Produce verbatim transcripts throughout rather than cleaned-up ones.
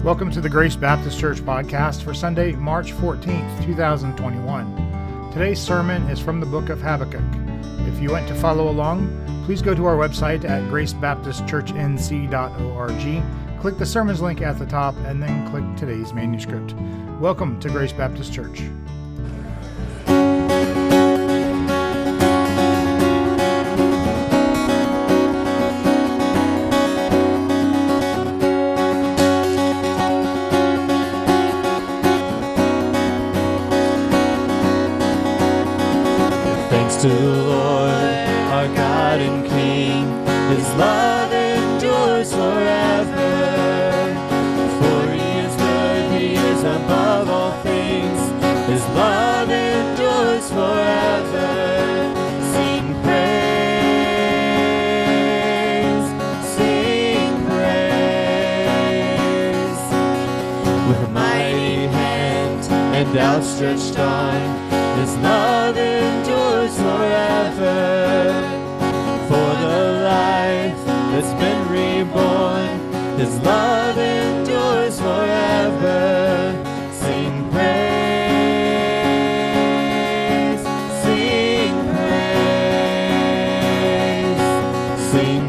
Welcome to the Grace Baptist Church podcast for Sunday, March fourteenth, twenty twenty-one. Today's sermon is from the book of Habakkuk. If you want to follow along, please go to our website at grace baptist church n c dot org, click the sermons link at the top, and then click today's manuscript. Welcome to Grace Baptist Church. To the Lord, our God and King, His love endures forever. For He is good, He is above all things, His love endures forever. Sing praise, sing praise. With a mighty hand and outstretched arm, His love endures forever. For the life that's been reborn, His love endures forever. Sing praise, sing praise, sing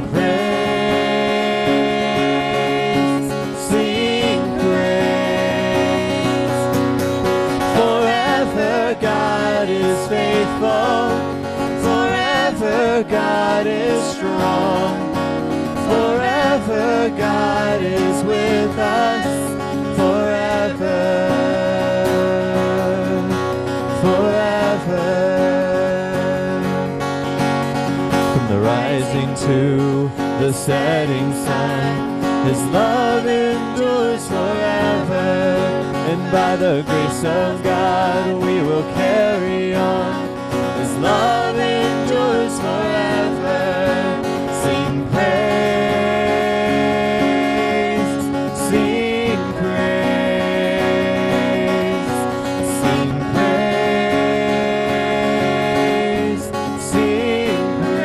praise, sing praise. Forever God is faithful, forever God is strong, forever God is with us, forever, forever. From the rising to the setting sun, His love endures forever. And by the grace of God we will carry on. His love endures forever. Sing praise, sing praise, sing praise, sing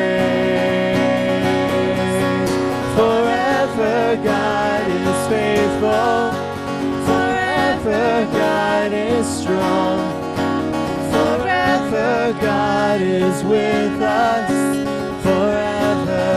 praise. Forever God is faithful, God is strong, forever God is with us, forever,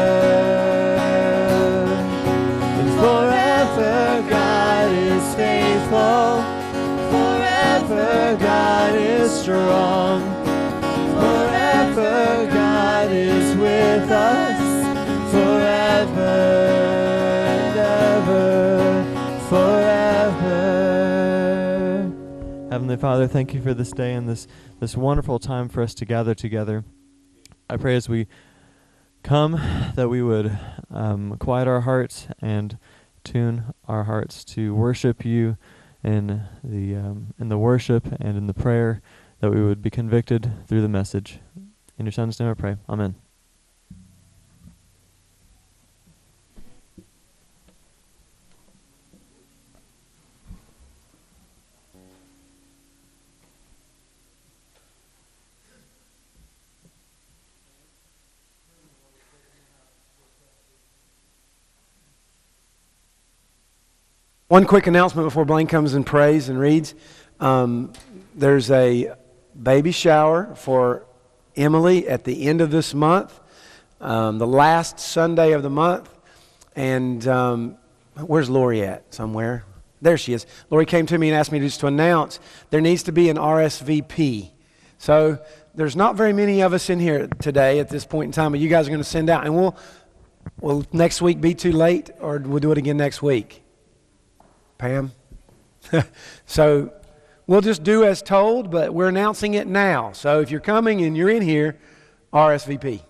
and forever God is faithful, forever God is strong, forever God is with us, forever and ever, forever. Heavenly Father, thank you for this day and this, this wonderful time for us to gather together. I pray as we come that we would um, quiet our hearts and tune our hearts to worship you in the um, in the worship and in the prayer, that we would be convicted through the message. In your Son's name I pray. Amen. One quick announcement before Blaine comes and prays and reads. Um, there's a baby shower for Emily at the end of this month, um, the last Sunday of the month. And um, where's Lori at? Somewhere. There she is. Lori came to me and asked me just to announce there needs to be an R S V P. So there's not very many of us in here today at this point in time, but you guys are going to send out. And we'll, will next week be too late, or we'll do it again next week? Pam? So we'll just do as told, but we're announcing it now. So if you're coming and you're in here, R S V P.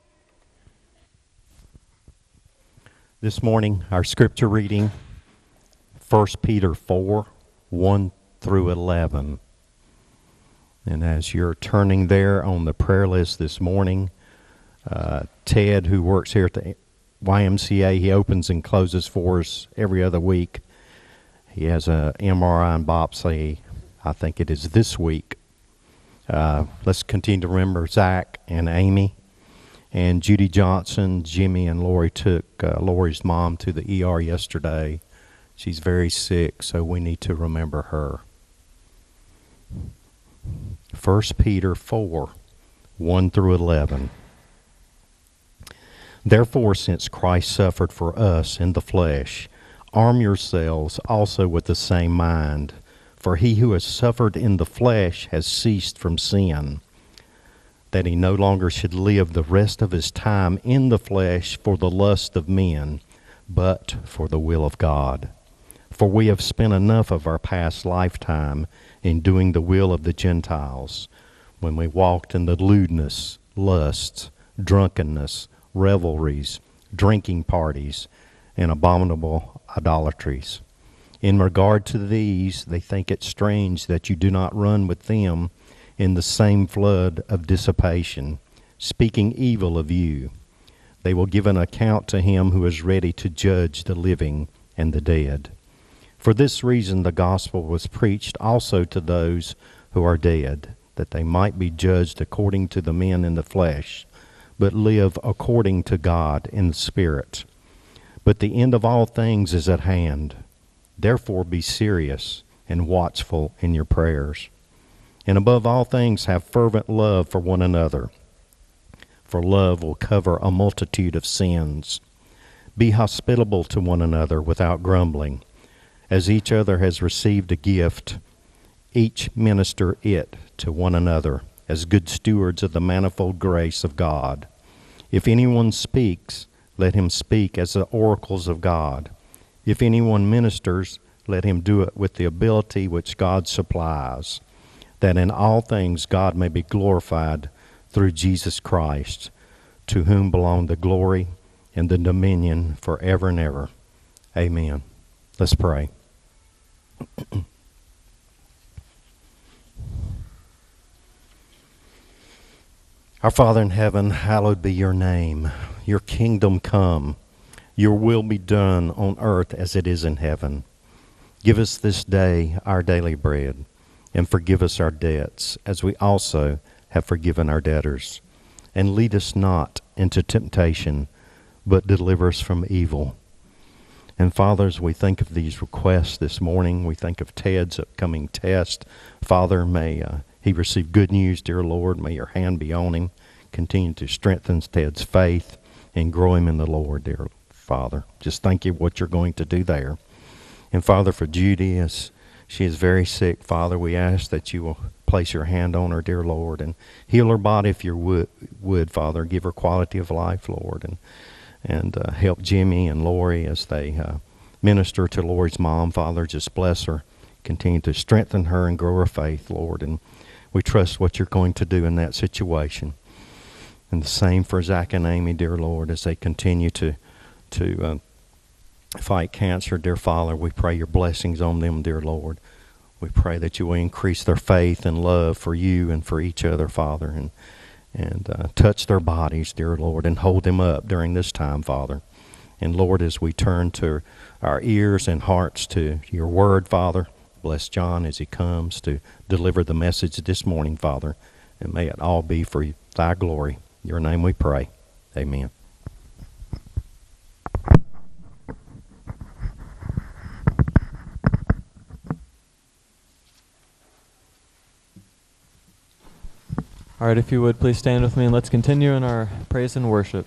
This morning, our scripture reading, First Peter four, one through eleven. And as you're turning there on the prayer list this morning, uh, Ted, who works here at the Y M C A, he opens and closes for us every other week. He has a M R I and biopsy, I think it is this week. Uh, let's continue to remember Zach and Amy. And Judy Johnson, Jimmy, and Lori took uh, Lori's mom to the E R yesterday. She's very sick, so we need to remember her. First Peter four, one through eleven. Therefore, since Christ suffered for us in the flesh, arm yourselves also with the same mind. For he who has suffered in the flesh has ceased from sin, that he no longer should live the rest of his time in the flesh for the lust of men, but for the will of God. For we have spent enough of our past lifetime in doing the will of the Gentiles, when we walked in the lewdness, lusts, drunkenness, revelries, drinking parties, and abominable idolatries. In regard to these, they think it strange that you do not run with them in the same flood of dissipation, speaking evil of you. They will give an account to him who is ready to judge the living and the dead. For this reason the gospel was preached also to those who are dead, that they might be judged according to the men in the flesh, but live according to God in the Spirit. But the end of all things is at hand. Therefore be serious and watchful in your prayers. And above all things have fervent love for one another, for love will cover a multitude of sins. Be hospitable to one another without grumbling. As each other has received a gift, each minister it to one another as good stewards of the manifold grace of God. If anyone speaks, let him speak as the oracles of God. If anyone ministers, let him do it with the ability which God supplies, that in all things God may be glorified through Jesus Christ, to whom belong the glory and the dominion forever and ever. Amen. Let's pray. Our Father in heaven, hallowed be your name. Your kingdom come. Your will be done on earth as it is in heaven. Give us this day our daily bread, and forgive us our debts, as we also have forgiven our debtors. And lead us not into temptation, but deliver us from evil. And fathers, we think of these requests this morning. We think of Ted's upcoming test. Father, may uh, he receive good news, dear Lord. May your hand be on him. Continue to strengthen Ted's faith and grow him in the Lord, dear Father. Just thank you for what you're going to do there. And Father, for Judy, as she is very sick, Father, we ask that you will place your hand on her, dear Lord, and heal her body if you would, would Father. Give her quality of life, Lord, and and uh, help Jimmy and Lori as they uh, minister to Lori's mom, Father. Just bless her. Continue to strengthen her and grow her faith, Lord. And we trust what you're going to do in that situation. And the same for Zach and Amy, dear Lord, as they continue to to uh, fight cancer, dear Father. We pray your blessings on them, dear Lord. We pray that you will increase their faith and love for you and for each other, Father, and and uh, touch their bodies, dear Lord, and hold them up during this time, Father. And Lord, as we turn to our ears and hearts to your word, Father, bless John as he comes to deliver the message this morning, Father, and may it all be for thy glory. In your name we pray. Amen. All right, if you would, please stand with me and let's continue in our praise and worship.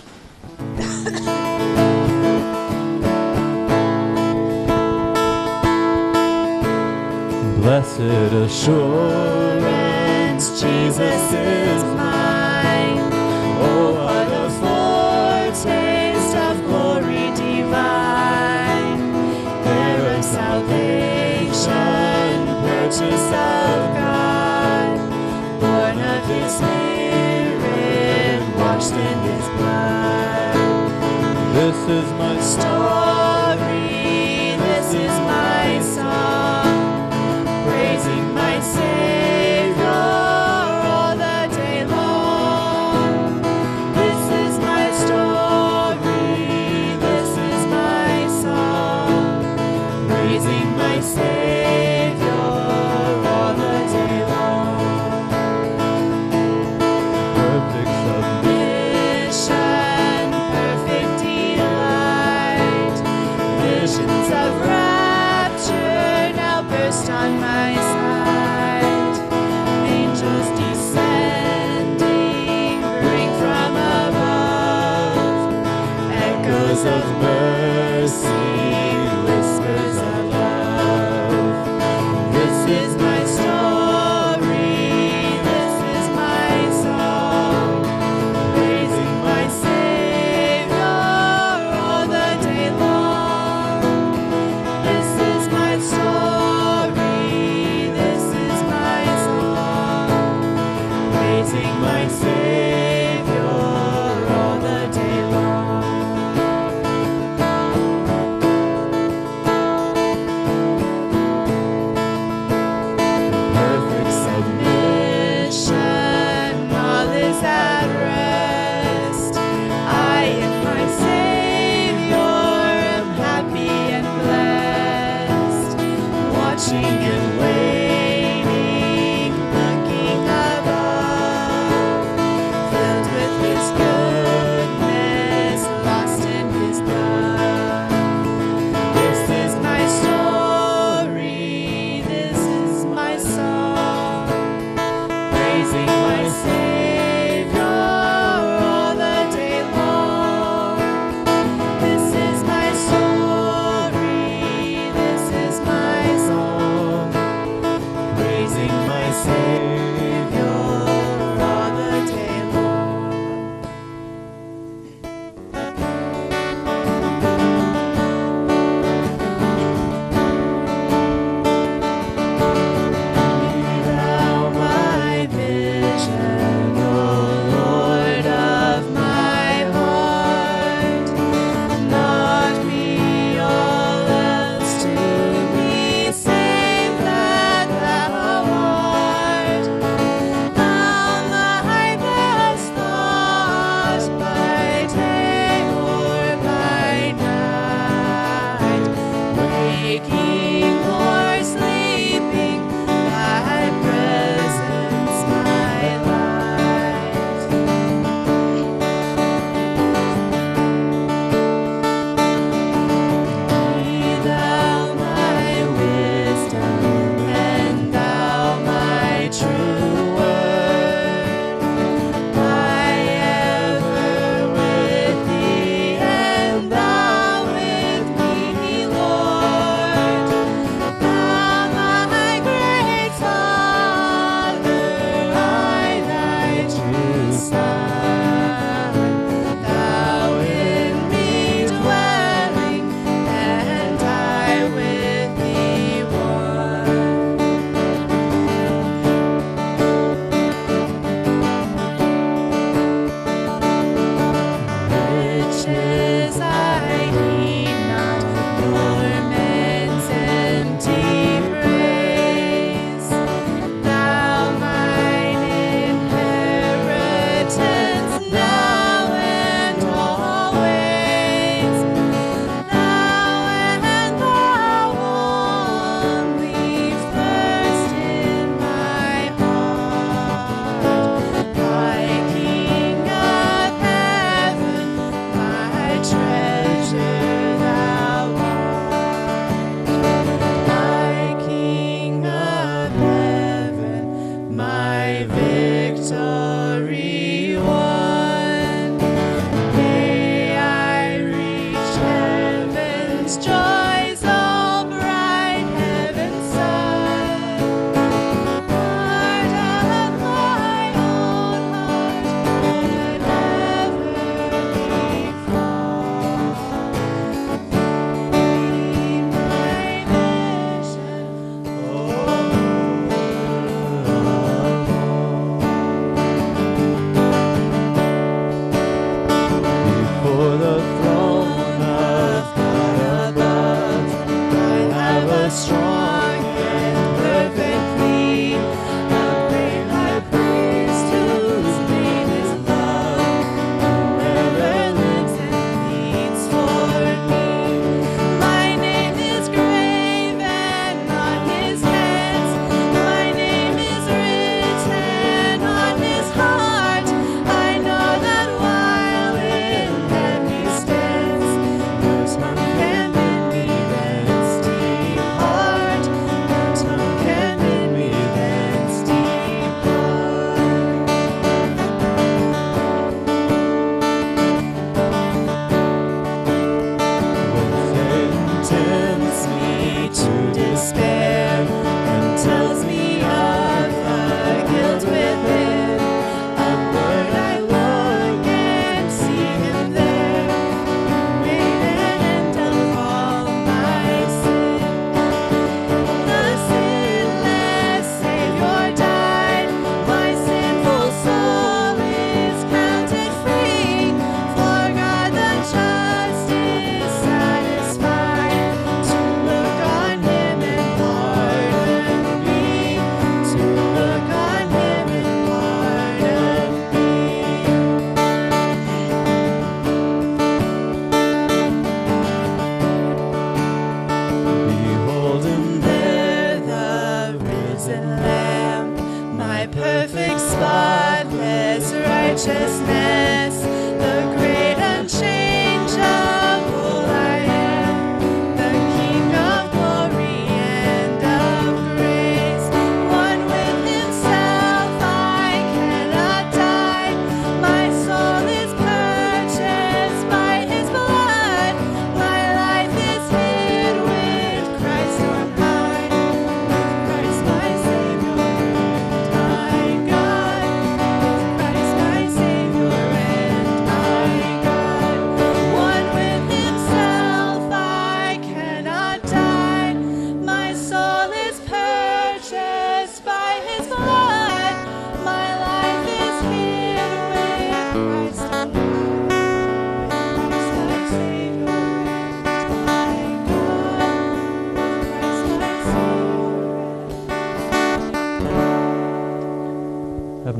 Blessed assurance, Jesus is mine. Oh, what a foretaste of glory divine. Heir of salvation, purchase of God, born of his Spirit, washed in his blood. This is my story, this is my song, praising my Savior all the day long. This is my story, this is my song, praising my Savior all the day long. Perfect submission, perfect delight, visions of right. Christ on my side. Angels descending, bring from above echoes of mercy, whispers of love. This is my story, this is my song, praising my Savior all the day long. This is my story,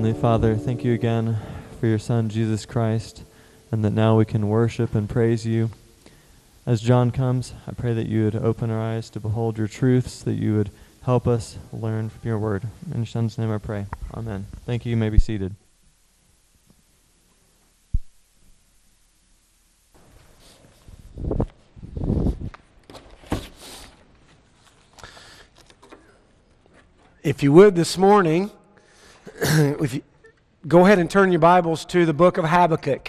Heavenly Father, thank you again for your Son, Jesus Christ, and that now we can worship and praise you. As John comes, I pray that you would open our eyes to behold your truths, that you would help us learn from your word. In your Son's name I pray. Amen. Thank you. You may be seated. If you would this morning, if you, go ahead and turn your Bibles to the book of Habakkuk.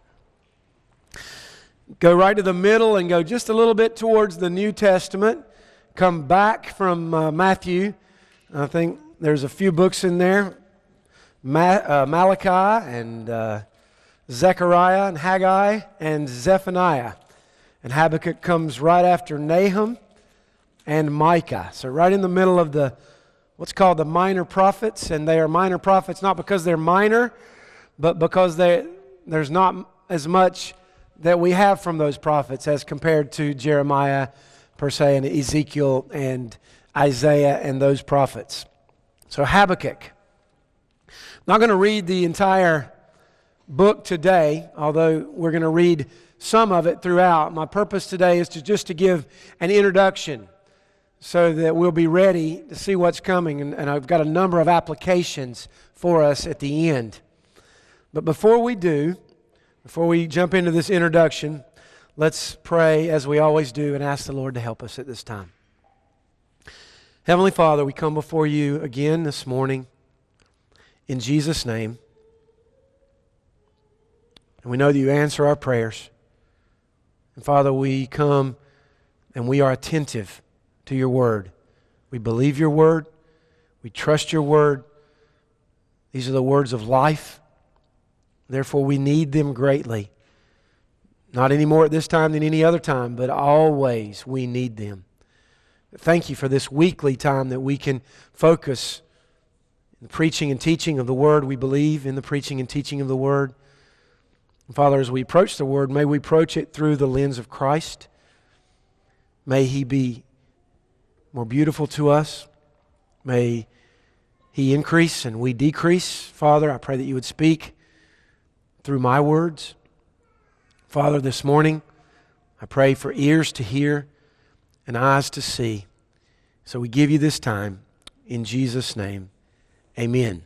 Go right to the middle and go just a little bit towards the New Testament. Come back from uh, Matthew. I think there's a few books in there. Ma- uh, Malachi and uh, Zechariah and Haggai and Zephaniah. And Habakkuk comes right after Nahum and Micah. So right in the middle of the what's called the minor prophets, and they are minor prophets not because they're minor, but because they, there's not as much that we have from those prophets as compared to Jeremiah, per se, and Ezekiel and Isaiah and those prophets. So Habakkuk. Not going to read the entire book today, although we're going to read some of it throughout. My purpose today is to just to give an introduction so that we'll be ready to see what's coming. And, and I've got a number of applications for us at the end. But before we do, before we jump into this introduction, let's pray as we always do and ask the Lord to help us at this time. Heavenly Father, we come before you again this morning in Jesus' name. And we know that you answer our prayers. And Father, we come and we are attentive to your word. We believe your word. We trust your word. These are the words of life. Therefore, we need them greatly. Not any more at this time than any other time, but always we need them. Thank you for this weekly time that we can focus in the preaching and teaching of the word. We believe in the preaching and teaching of the word. And Father, as we approach the word, may we approach it through the lens of Christ. May he be more beautiful to us. May he increase and we decrease. Father, I pray that you would speak through my words. Father, this morning, I pray for ears to hear and eyes to see. So we give you this time in Jesus' name. Amen.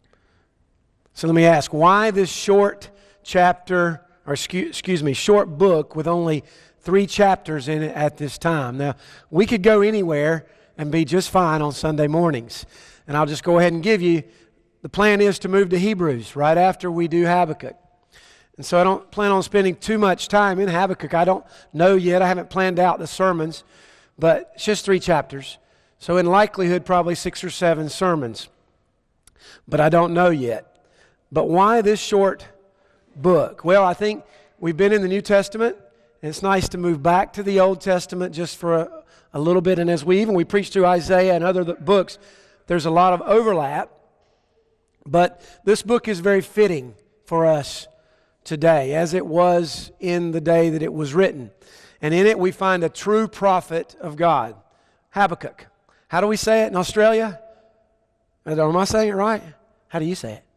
So let me ask, why this short chapter, or excuse, excuse me, short book with only three chapters in it at this time? Now, we could go anywhere and be just fine on Sunday mornings. And I'll just go ahead and give you, the plan is to move to Hebrews right after we do Habakkuk. And so I don't plan on spending too much time in Habakkuk. I don't know yet. I haven't planned out the sermons, but it's just three chapters. So in likelihood, probably six or seven sermons. But I don't know yet. But why this short book? Well, I think we've been in the New Testament. And it's nice to move back to the Old Testament just for a, a little bit. And as we even we preach through Isaiah and other books, there's a lot of overlap. But this book is very fitting for us today, as it was in the day that it was written. And in it we find a true prophet of God, Habakkuk. How do we say it in Australia? Am I saying it right? How do you say it?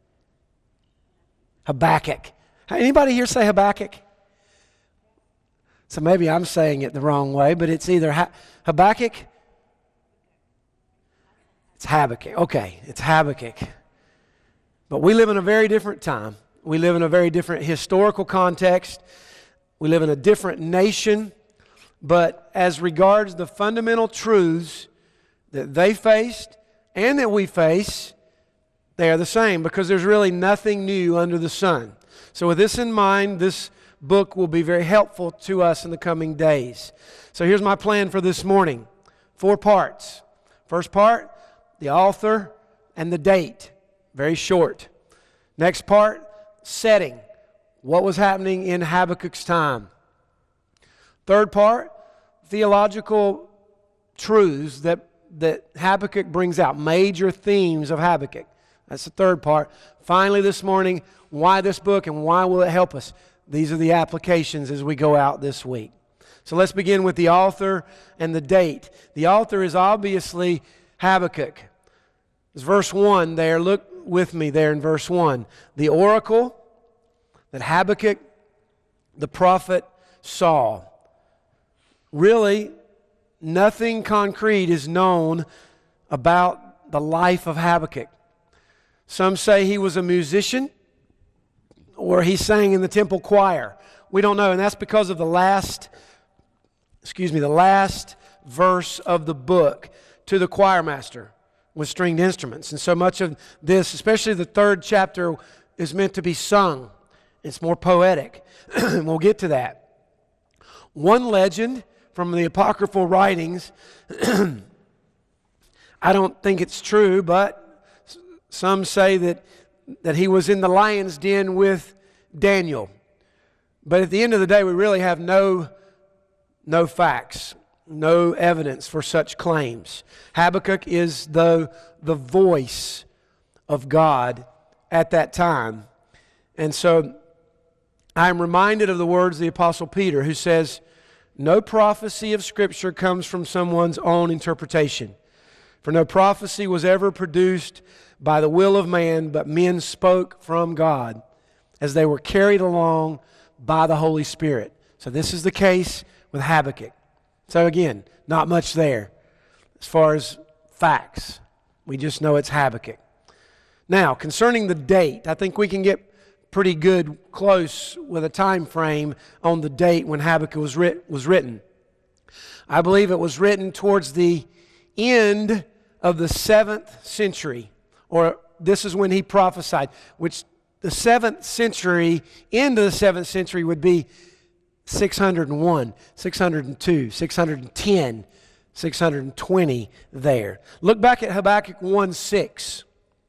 Habakkuk. Anybody here say Habakkuk? So maybe I'm saying it the wrong way, but it's either ha- Habakkuk. It's Habakkuk. Okay, it's Habakkuk. But we live in a very different time. We live in a very different historical context. We live in a different nation. But as regards the fundamental truths that they faced and that we face, they are the same, because there's really nothing new under the sun. So with this in mind, this book will be very helpful to us in the coming days. So here's my plan for this morning. Four parts. First part, the author and the date. Very short. Next part, setting. What was happening in Habakkuk's time. Third part, theological truths that, that Habakkuk brings out. Major themes of Habakkuk. That's the third part. Finally this morning, why this book and why will it help us? These are the applications as we go out this week. So let's begin with the author and the date. The author is obviously Habakkuk. It's verse one there. Look with me there in verse one. The oracle that Habakkuk, the prophet, saw. Really, nothing concrete is known about the life of Habakkuk. Some say he was a musician or he sang in the temple choir. We don't know, and that's because of the last, excuse me, the last verse of the book, to the choir master with stringed instruments. And so much of this, especially the third chapter, is meant to be sung. It's more poetic. We'll get to that. One legend from the apocryphal writings, I don't think it's true, but some say that, that he was in the lion's den with Daniel. But at the end of the day, we really have no, no facts, no evidence for such claims. Habakkuk is the, the voice of God at that time. And so I'm reminded of the words of the Apostle Peter, who says, no prophecy of Scripture comes from someone's own interpretation. For no prophecy was ever produced by the will of man, but men spoke from God as they were carried along by the Holy Spirit. So this is the case with Habakkuk. So again, not much there as far as facts. We just know it's Habakkuk. Now, concerning the date, I think we can get pretty good close with a time frame on the date when Habakkuk was, writ- was written. I believe it was written towards the end of the seventh century, or this is when he prophesied, which the seventh century, end of the seventh century would be six hundred one, six hundred two, six hundred ten, six hundred twenty there. Look back at Habakkuk one six.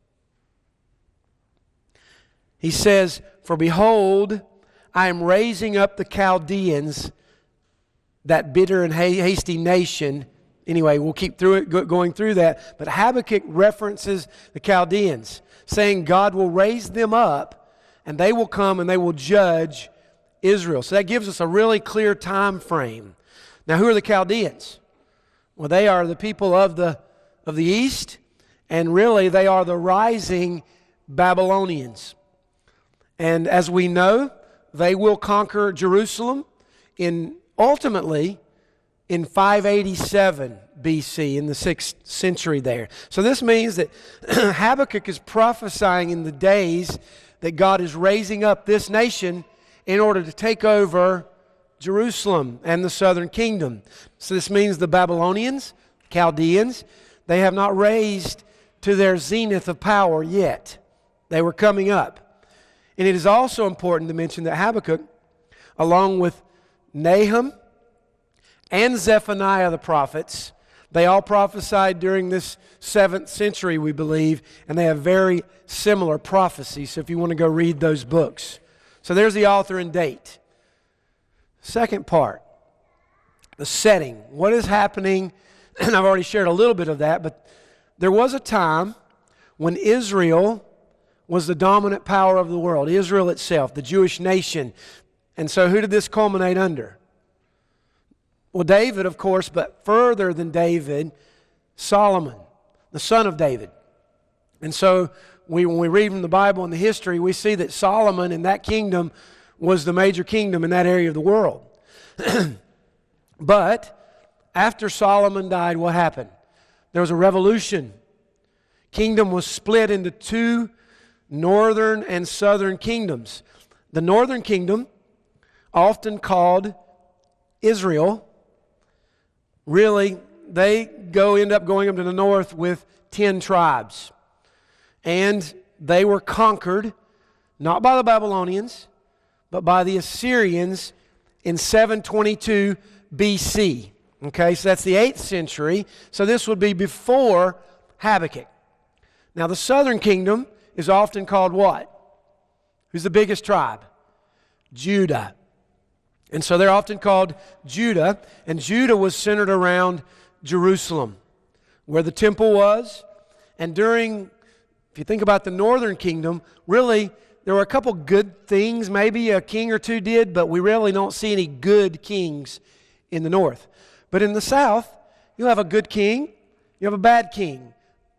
He says, for behold, I am raising up the Chaldeans, that bitter and hasty nation. Anyway, we'll keep through it, going through that. But Habakkuk references the Chaldeans, saying God will raise them up, and they will come and they will judge Israel. So that gives us a really clear time frame. Now, who are the Chaldeans? Well, they are the people of the, of the east, and really they are the rising Babylonians. And as we know, they will conquer Jerusalem in ultimately in five eighty-seven B C, in the sixth century there. So this means that Habakkuk is prophesying in the days that God is raising up this nation in order to take over Jerusalem and the southern kingdom. So this means the Babylonians, Chaldeans, they have not raised to their zenith of power yet. They were coming up. And it is also important to mention that Habakkuk, along with Nahum and Zephaniah the prophets, they all prophesied during this seventh century, we believe, and they have very similar prophecies. So if you want to go read those books. So there's the author and date. Second part, the setting. What is happening? And I've already shared a little bit of that, but there was a time when Israel was the dominant power of the world, Israel itself, the Jewish nation. And so who did this culminate under? Well, David, of course, but further than David, Solomon, the son of David. And so we, when we read from the Bible and the history, we see that Solomon in that kingdom was the major kingdom in that area of the world. But after Solomon died, what happened? There was a revolution. Kingdom was split into two northern and southern kingdoms. The northern kingdom, often called Israel, really, they go end up going up to the north with ten tribes. And they were conquered, not by the Babylonians, but by the Assyrians in seven twenty-two B C. Okay, so that's the eighth century. So this would be before Habakkuk. Now the southern kingdom is often called what? Who's the biggest tribe? Judah. And so they're often called Judah, and Judah was centered around Jerusalem, where the temple was. And during, if you think about the northern kingdom, really there were a couple good things. Maybe a king or two did, but we really don't see any good kings in the north. But in the south, you have a good king, you have a bad king.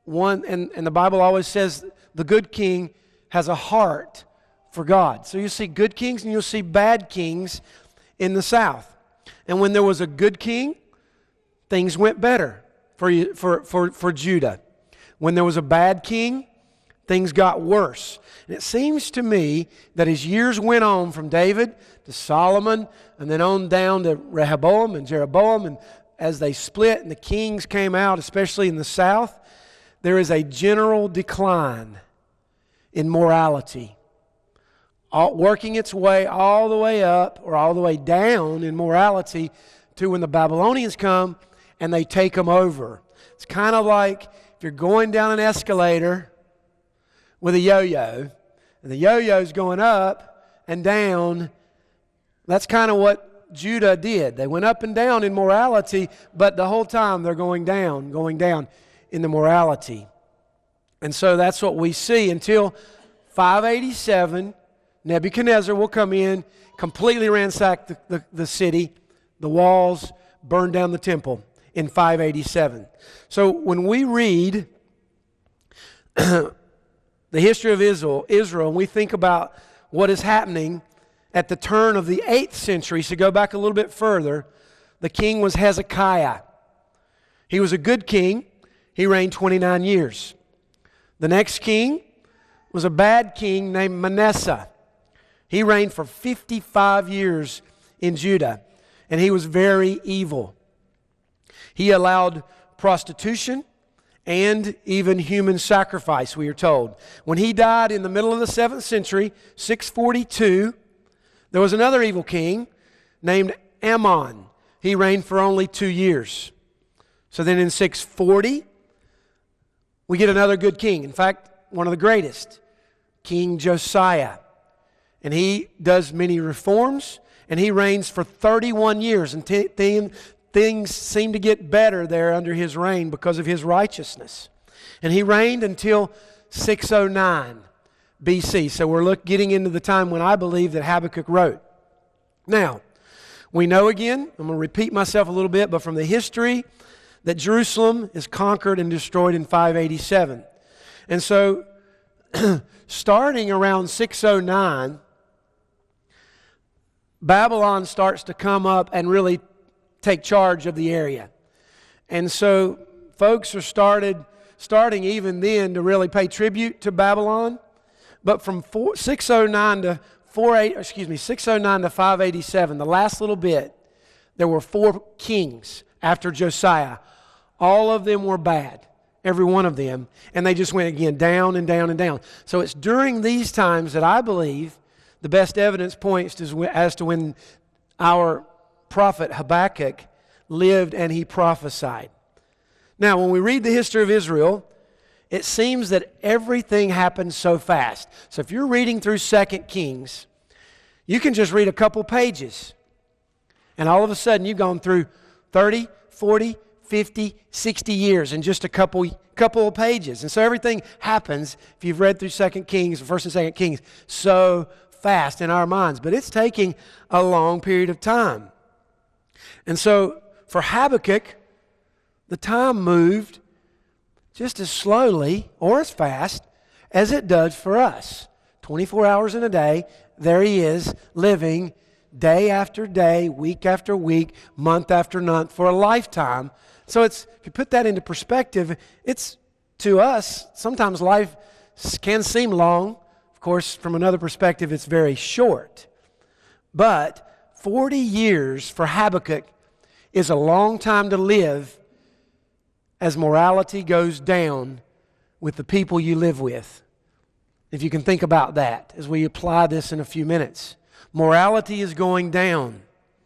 one, and, and the Bible always says the good king has a heart for God. So you see good kings and you'll see bad kings in the south. And when there was a good king, things went better for, you, for, for, for Judah. When there was a bad king, things got worse. And it seems to me that as years went on from David to Solomon and then on down to Rehoboam and Jeroboam, and as they split and the kings came out, especially in the south, there is a general decline in morality, all, working its way all the way up or all the way down in morality to when the Babylonians come and they take them over. It's kind of like if you're going down an escalator with a yo-yo, and the yo-yo's going up and down. That's kind of what Judah did. They went up and down in morality, but the whole time they're going down, going down in the morality. And so that's what we see until five eighty-seven, Nebuchadnezzar will come in, completely ransack the, the, the city, the walls, burn down the temple in five eighty-seven. So when we read the history of Israel, Israel, and we think about what is happening at the turn of the eighth century, so go back a little bit further, the king was Hezekiah. He was a good king. He reigned twenty-nine years. The next king was a bad king named Manasseh. He reigned for fifty-five years in Judah, and he was very evil. He allowed prostitution and even human sacrifice, we are told. When he died in the middle of the seventh century, six forty-two, there was another evil king named Ammon. He reigned for only two years. So then in six forty, we get another good king. In fact, one of the greatest, King Josiah. And he does many reforms, and he reigns for thirty-one years. And t- th- things seem to get better there under his reign because of his righteousness. And he reigned until six oh nine B C. So we're look, getting into the time when I believe that Habakkuk wrote. Now, we know again, I'm going to repeat myself a little bit, but from the history that Jerusalem is conquered and destroyed in five eighty-seven. And so, starting around six oh nine, Babylon starts to come up and really take charge of the area. And so, folks are started starting even then to really pay tribute to Babylon. But from four, six oh nine to four eight, excuse me, six oh nine to five eighty-seven, the last little bit, there were four kings after Josiah. All of them were bad, every one of them, and they just went again down and down and down. So it's during these times that I believe the best evidence points to, as to when our prophet Habakkuk lived and he prophesied. Now, when we read the history of Israel, it seems that everything happens so fast. So if you're reading through Second Kings, you can just read a couple pages, and all of a sudden you've gone through thirty, forty, fifty, sixty years in just a couple, couple of pages. And so everything happens, if you've read through Second Kings, First and Second Kings, so fast in our minds. But it's taking a long period of time. And so for Habakkuk, the time moved just as slowly or as fast as it does for us. twenty-four hours in a day, there he is living day after day, week after week, month after month for a lifetime. So it's, if you put that into perspective, it's, to us, sometimes life can seem long. Of course, from another perspective, it's very short. But forty years for Habakkuk is a long time to live as morality goes down with the people you live with. If you can think about that as we apply this in a few minutes. Morality is going down.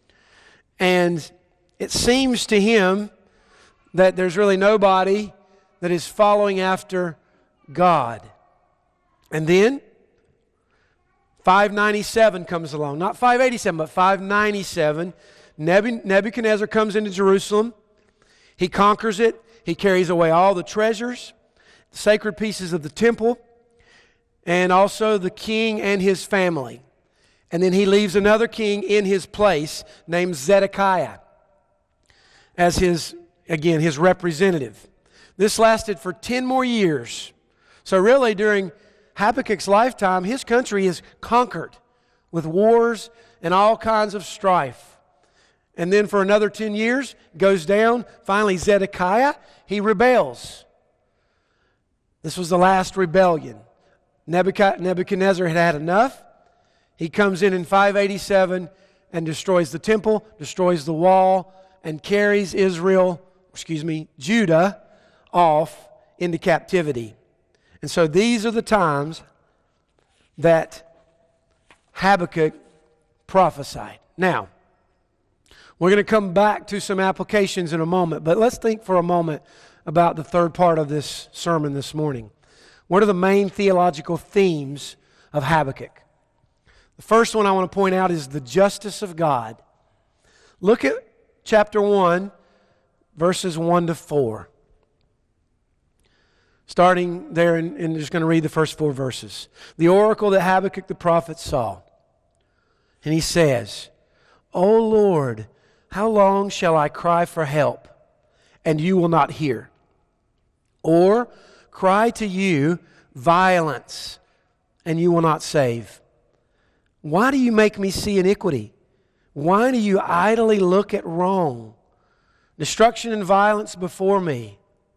And it seems to him that there's really nobody that is following after God. And then five ninety-seven comes along. Not five eighty-seven, but five ninety-seven. Nebuchadnezzar comes into Jerusalem. He conquers it. He carries away all the treasures, the sacred pieces of the temple, and also the king and his family. And then he leaves another king in his place named Zedekiah as his, again, his representative. This lasted for ten more years. So really, during Habakkuk's lifetime, his country is conquered with wars and all kinds of strife. And then for another ten years, goes down. Finally, Zedekiah, he rebels. This was the last rebellion. Nebuchadnezzar had had enough. He comes in in five eighty-seven and destroys the temple, destroys the wall, and carries Israel, excuse me, Judah, off into captivity. And so these are the times that Habakkuk prophesied. Now, we're going to come back to some applications in a moment, but let's think for a moment about the third part of this sermon this morning. What are the main theological themes of Habakkuk? The first one I want to point out is the justice of God. Look at chapter one, verses one to four. Starting there, and, and just going to read the first four verses. The oracle that Habakkuk the prophet saw. And he says, O Lord, how long shall I cry for help, and you will not hear? Or cry to you violence, and you will not save? Why do you make me see iniquity? Why do you idly look at wrong? Destruction and violence before me.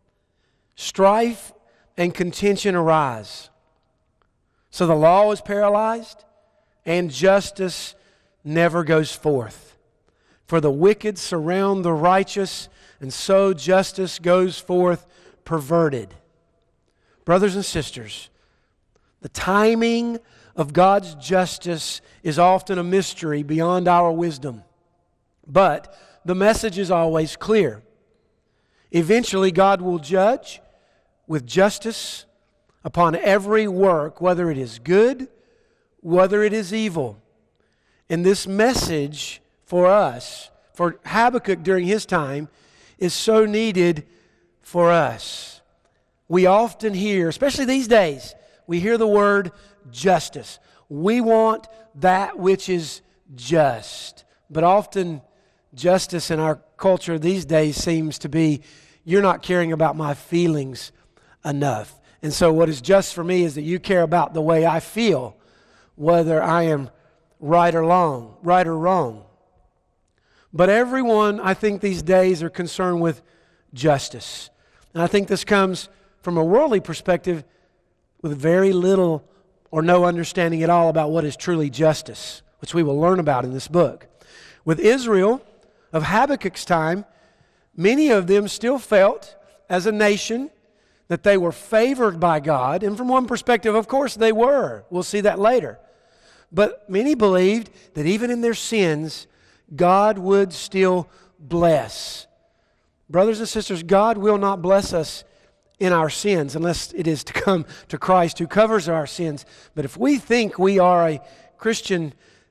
Strife and contention arise. So the law is paralyzed, and justice never goes forth. For the wicked surround the righteous, and so justice goes forth perverted. Brothers and sisters, the timing of God's justice is often a mystery beyond our wisdom. But the message is always clear. Eventually, God will judge with justice upon every work, whether it is good, whether it is evil. And this message for us, for Habakkuk during his time, is so needed for us. We often hear, especially these days, we hear the word justice. We want that which is just. But often justice in our culture these days seems to be, you're not caring about my feelings enough. And so what is just for me is that you care about the way I feel, whether I am right or wrong, right or wrong. But everyone, I think these days, are concerned with justice. And I think this comes from a worldly perspective with very little or no understanding at all about what is truly justice, which we will learn about in this book. With Israel of Habakkuk's time, many of them still felt as a nation that they were favored by God. And from one perspective, of course, they were. We'll see that later. But many believed that even in their sins, God would still bless. Brothers and sisters, God will not bless us in our sins unless it is to come to Christ who covers our sins. But if we think we are a Christian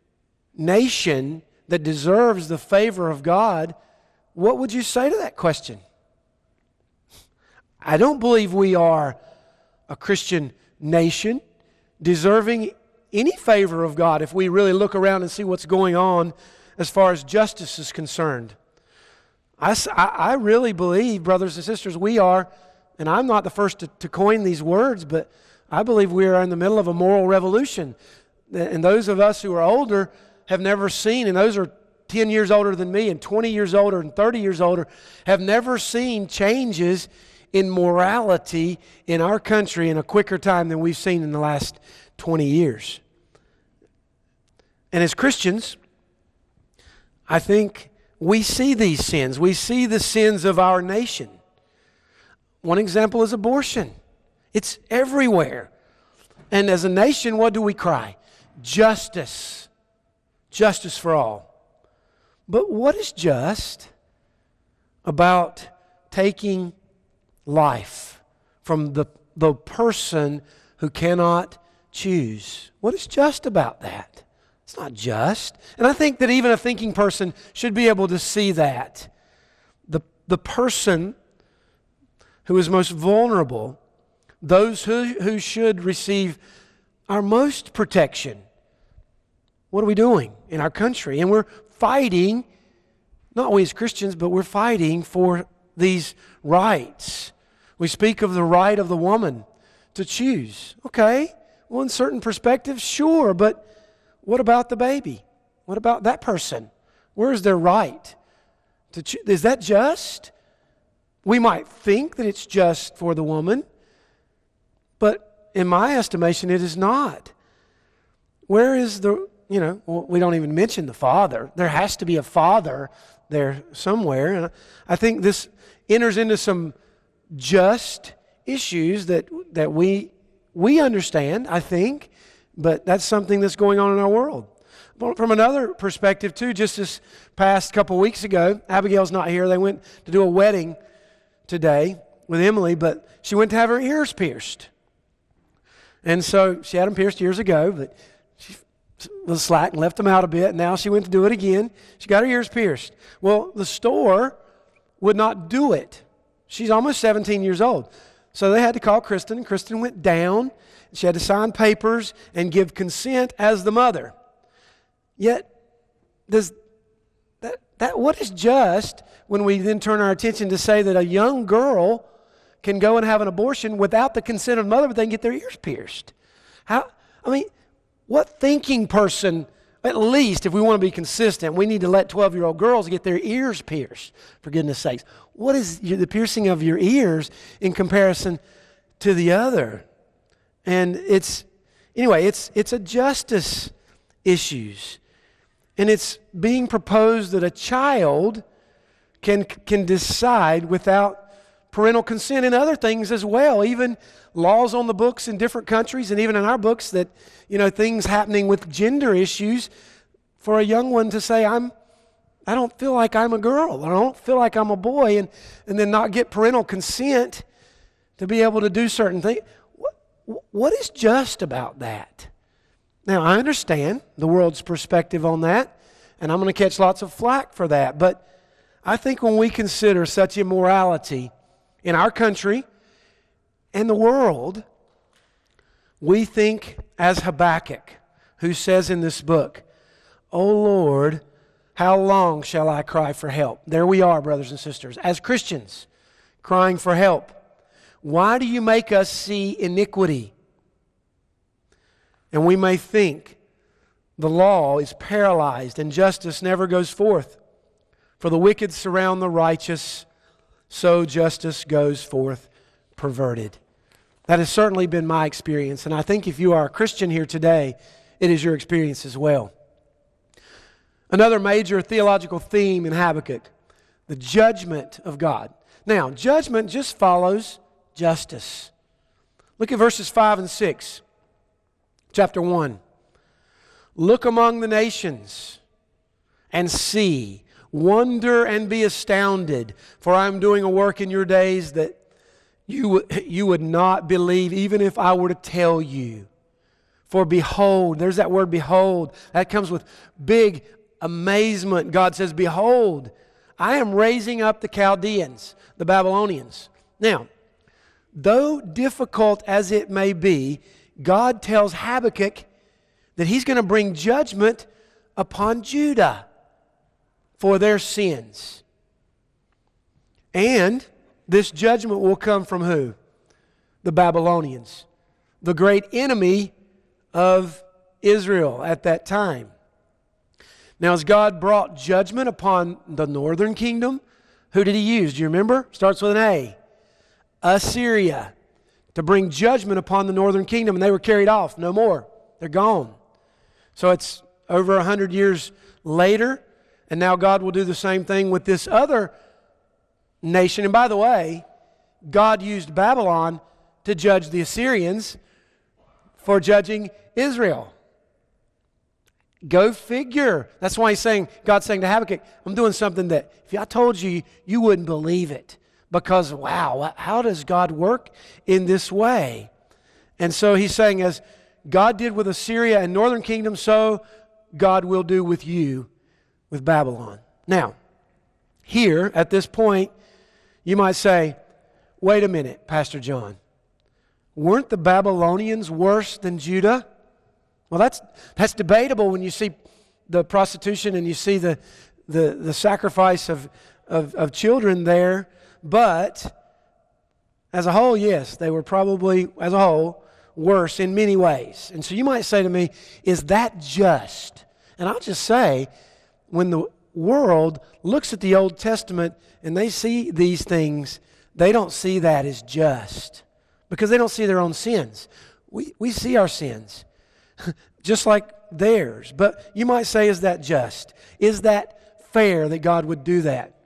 nation that deserves the favor of God, what would you say to that question? I don't believe we are a Christian nation deserving any favor of God if we really look around and see what's going on as far as justice is concerned. I, I really believe, brothers and sisters, we are, and I'm not the first to, to coin these words, but I believe we are in the middle of a moral revolution. And those of us who are older have never seen, and those are ten years older than me, and twenty years older, and thirty years older, have never seen changes in morality in our country in a quicker time than we've seen in the last twenty years. And as Christians, I think we see these sins. We see the sins of our nation. One example is abortion. It's everywhere. And as a nation, what do we cry? Justice. Justice for all. But what is just about taking life from the, the person who cannot choose? What is just about that? It's not just. And I think that even a thinking person should be able to see that. The, the person who is most vulnerable, those who, who should receive our most protection. What are we doing in our country? And we're fighting, not we as Christians, but we're fighting for these rights. We speak of the right of the woman to choose. Okay, well, in certain perspectives, sure, but what about the baby? What about that person? Where is their right to choose? Is that just? We might think that it's just for the woman, but in my estimation, it is not. Where is the, you know, well, we don't even mention the father. There has to be a father there somewhere. And I think this enters into some just issues that that we we understand, I think, but that's something that's going on in our world. But from another perspective too, just this past couple weeks ago, Abigail's not here. They went to do a wedding today with Emily, but she went to have her ears pierced. And so she had them pierced years ago, but she was slack and left them out a bit. And now she went to do it again. She got her ears pierced. Well, the store would not do it. She's almost seventeen years old. So they had to call Kristen, and Kristen went down. She had to sign papers and give consent as the mother. Yet, does that, that what is just when we then turn our attention to say that a young girl can go and have an abortion without the consent of the mother, but they can get their ears pierced? How? I mean, what thinking person, at least if we want to be consistent, we need to let twelve-year-old girls get their ears pierced, for goodness sakes. What is the piercing of your ears in comparison to the other? And it's, anyway, it's it's a justice issues. And it's being proposed that a child can can decide without parental consent and other things as well, even laws on the books in different countries and even in our books that, you know, things happening with gender issues for a young one to say, I'm, I don't feel like I'm a girl, or I don't feel like I'm a boy, and, and then not get parental consent to be able to do certain things. What, what is just about that? Now, I understand the world's perspective on that, and I'm going to catch lots of flack for that, but I think when we consider such immorality in our country and the world, we think as Habakkuk, who says in this book, "O Lord, how long shall I cry for help?" There we are, brothers and sisters, as Christians, crying for help. Why do you make us see iniquity? And we may think the law is paralyzed and justice never goes forth. For the wicked surround the righteous, so justice goes forth perverted. That has certainly been my experience, and I think if you are a Christian here today, it is your experience as well. Another major theological theme in Habakkuk, the judgment of God. Now, judgment just follows justice. Look at verses five and six. Chapter one. Look among the nations and see, wonder and be astounded, for I am doing a work in your days that you, you would not believe, even if I were to tell you. For behold, there's that word behold, that comes with big amazement. God says, behold, I am raising up the Chaldeans, the Babylonians. Now, though difficult as it may be, God tells Habakkuk that He's going to bring judgment upon Judah for their sins. And this judgment will come from who? The Babylonians, the great enemy of Israel at that time. Now, as God brought judgment upon the northern kingdom, who did He use? Do you remember? Starts with an A. Assyria. To bring judgment upon the northern kingdom, and they were carried off. No more. They're gone. So it's over a hundred years later, and now God will do the same thing with this other nation. And by the way, God used Babylon to judge the Assyrians for judging Israel. Go figure. That's why He's saying, God's saying to Habakkuk, I'm doing something that if I told you, you wouldn't believe it. Because, wow, how does God work in this way? And so He's saying, as God did with Assyria and northern kingdom, so God will do with you, with Babylon. Now, here, at this point, you might say, wait a minute, Pastor John. Weren't the Babylonians worse than Judah? Well, that's that's debatable when you see the prostitution and you see the the, the sacrifice of, of, of children there. But As a whole, yes, they were probably, as a whole, worse in many ways. And so you might say to me, is that just? And I'll just say, when the world looks at the Old Testament and they see these things, they don't see that as just because they don't see their own sins. We, we see our sins just like theirs. But you might say, is that just? Is that fair that God would do that?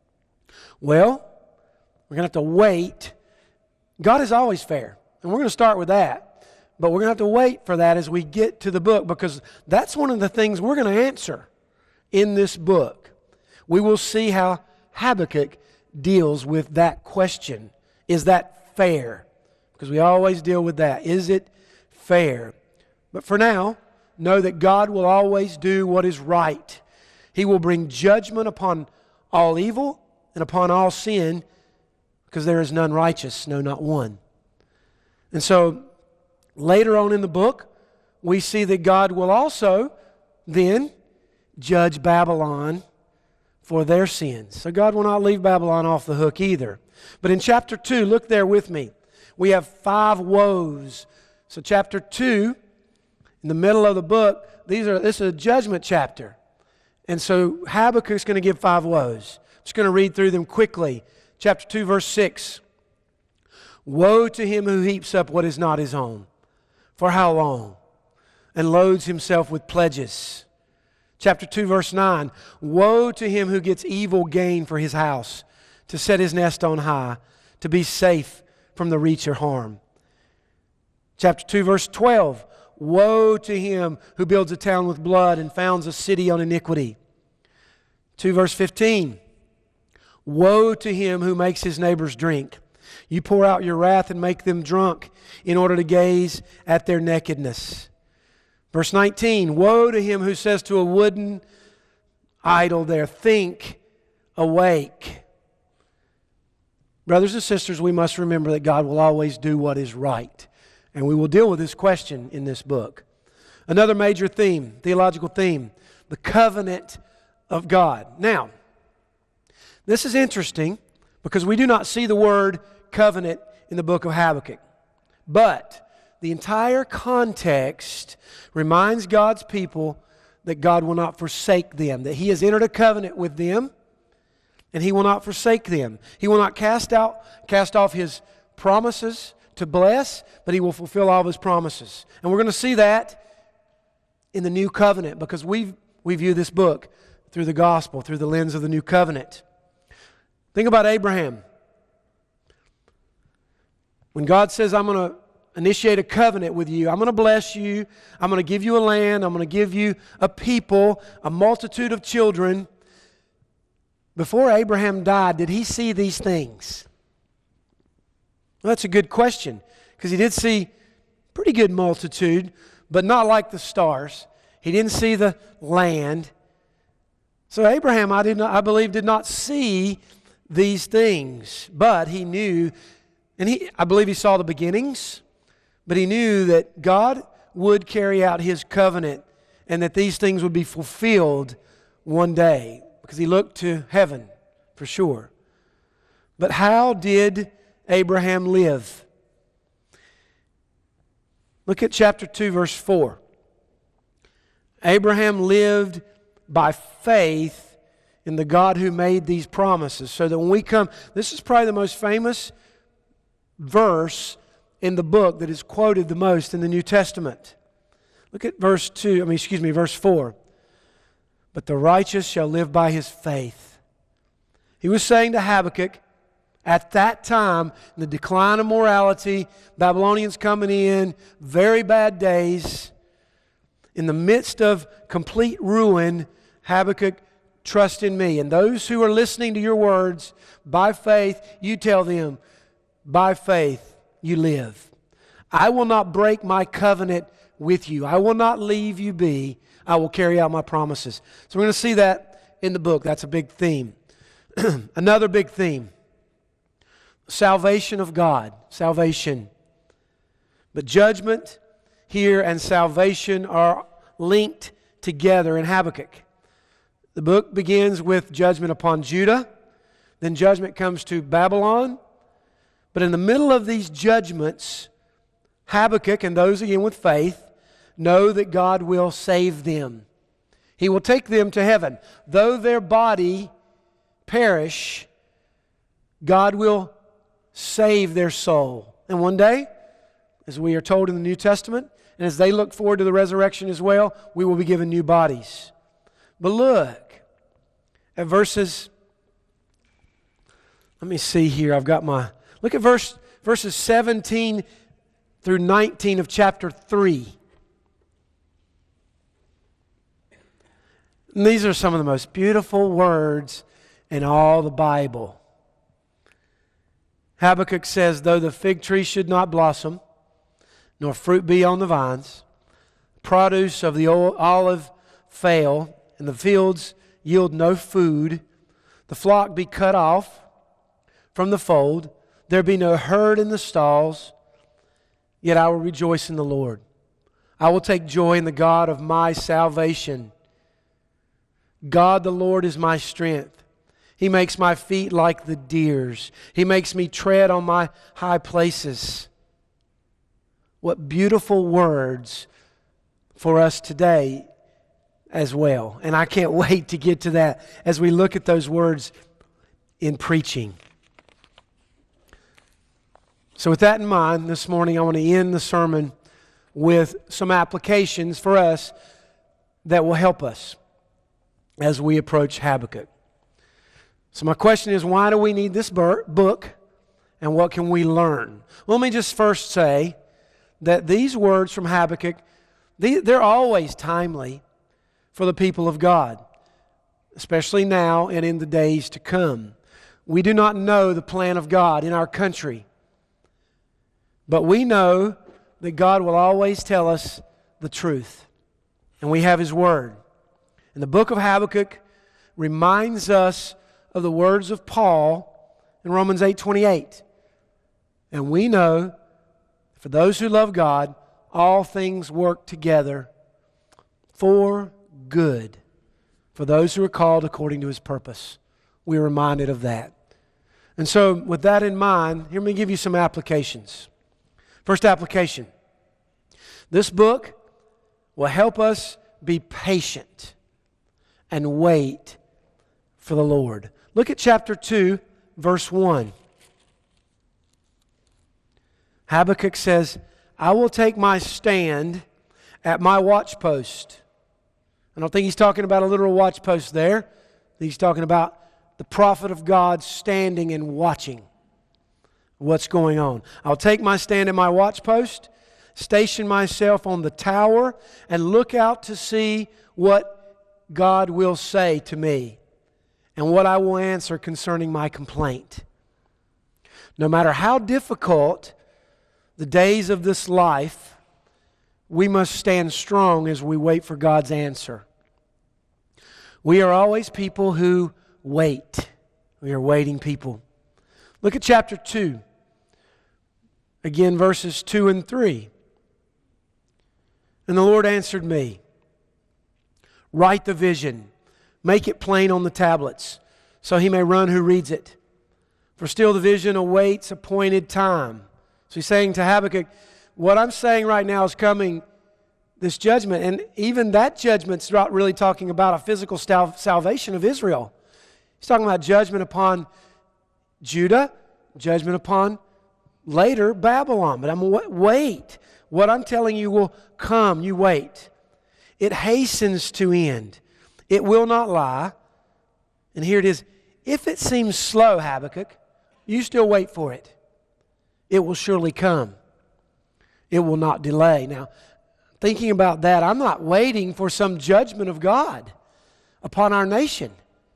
Well, we're going to have to wait. God is always fair, and we're going to start with that. But we're going to have to wait for that as we get to the book, because that's one of the things we're going to answer in this book. We will see how Habakkuk deals with that question. Is that fair? Because we always deal with that. Is it fair? But for now, know that God will always do what is right. He will bring judgment upon all evil and upon all sin, because there is none righteous, no, not one. And so, later on in the book, we see that God will also then judge Babylon for their sins. So God will not leave Babylon off the hook either. But in chapter two, look there with me. We have five woes. So chapter two, in the middle of the book, these are this is a judgment chapter. And so Habakkuk is going to give five woes. I'm just going to read through them quickly. Chapter two, verse six. Woe to him who heaps up what is not his own. For how long? And loads himself with pledges. Chapter two, verse nine. Woe to him who gets evil gain for his house, to set his nest on high, to be safe from the reach of harm. Chapter two, verse twelve. Woe to him who builds a town with blood and founds a city on iniquity. two, verse fifteen. Woe to him who makes his neighbors drink. You pour out your wrath and make them drunk in order to gaze at their nakedness. Verse nineteen, woe to him who says to a wooden idol there, think, awake. Brothers and sisters, we must remember that God will always do what is right. And we will deal with this question in this book. Another major theme, theological theme, the covenant of God. Now, this is interesting because we do not see the word covenant in the book of Habakkuk. But the entire context reminds God's people that God will not forsake them, that He has entered a covenant with them, and He will not forsake them. He will not cast out, cast off His promises to bless, but He will fulfill all of His promises. And we're going to see that in the new covenant, because we we view this book through the gospel, through the lens of the new covenant. Think about Abraham. When God says, I'm going to initiate a covenant with you, I'm going to bless you, I'm going to give you a land, I'm going to give you a people, a multitude of children. Before Abraham died, did he see these things? Well, that's a good question, because he did see pretty good multitude, but not like the stars. He didn't see the land. So Abraham, I did not, I believe, did not see these things, but he knew, and he, I believe he saw the beginnings, but he knew that God would carry out His covenant and that these things would be fulfilled one day, because he looked to heaven for sure. But how did Abraham live? Look at chapter two, verse four. Abraham lived by faith in the God who made these promises. So that when we come, this is probably the most famous verse in the book that is quoted the most in the New Testament. Look at verse two, I mean, excuse me, verse four. But the righteous shall live by his faith. He was saying to Habakkuk, at that time, in the decline of morality, Babylonians coming in, very bad days, in the midst of complete ruin, Habakkuk, trust in me. And those who are listening to your words, by faith, you tell them, by faith, you live. I will not break my covenant with you. I will not leave you be. I will carry out my promises. So we're going to see that in the book. That's a big theme. Another big theme. Salvation of God. Salvation. But judgment here and salvation are linked together in Habakkuk. The book begins with judgment upon Judah. Then judgment comes to Babylon. But in the middle of these judgments, Habakkuk and those again with faith know that God will save them. He will take them to heaven. Though their body perish, God will save their soul. And one day, as we are told in the New Testament, and as they look forward to the resurrection as well, we will be given new bodies. But look at verses, let me see here, I've got my, look at verse verses seventeen through nineteen of chapter three. And these are some of the most beautiful words in all the Bible. Habakkuk says, though the fig tree should not blossom, nor fruit be on the vines, produce of the olive fail, and the fields yield no food, the flock be cut off from the fold, there be no herd in the stalls, yet I will rejoice in the Lord. I will take joy in the God of my salvation. God the Lord is my strength. He makes my feet like the deer's. He makes me tread on my high places. What beautiful words for us today as well. And I can't wait to get to that as we look at those words in preaching. So with that in mind, this morning I want to end the sermon with some applications for us that will help us as we approach Habakkuk. So my question is, why do we need this book, and what can we learn? Well, let me just first say that these words from Habakkuk, they're always timely for the people of God, especially now and in the days to come. We do not know the plan of God in our country, but we know that God will always tell us the truth, and we have His Word. And the book of Habakkuk reminds us of the words of Paul in Romans eight twenty-eight. And we know, for those who love God, all things work together for good, for those who are called according to His purpose. We're reminded of that. And so, with that in mind, here let me give you some applications. First application. This book will help us be patient and wait for the Lord. Look at chapter two, verse one. Habakkuk says, I will take my stand at my watchpost. I don't think he's talking about a literal watchpost there. He's talking about the prophet of God standing and watching what's going on. I'll take my stand at my watchpost, station myself on the tower, and look out to see what God will say to me and what I will answer concerning my complaint. No matter how difficult the days of this life, we must stand strong as we wait for God's answer. We are always people who wait. We are waiting people. Look at chapter two. Again, verses two and three. And the Lord answered me, write the vision, make it plain on the tablets, so he may run who reads it. For still the vision awaits appointed time. So he's saying to Habakkuk, what I'm saying right now is coming, this judgment, and even that judgment's not really talking about a physical sal- salvation of Israel. He's talking about judgment upon Judah, judgment upon later Babylon. But I'm wait. What I'm telling you will come. You wait. It hastens to end. It will not lie. And here it is. If it seems slow, Habakkuk, you still wait for it. It will surely come. It will not delay. Now, thinking about that, I'm not waiting for some judgment of God upon our nation.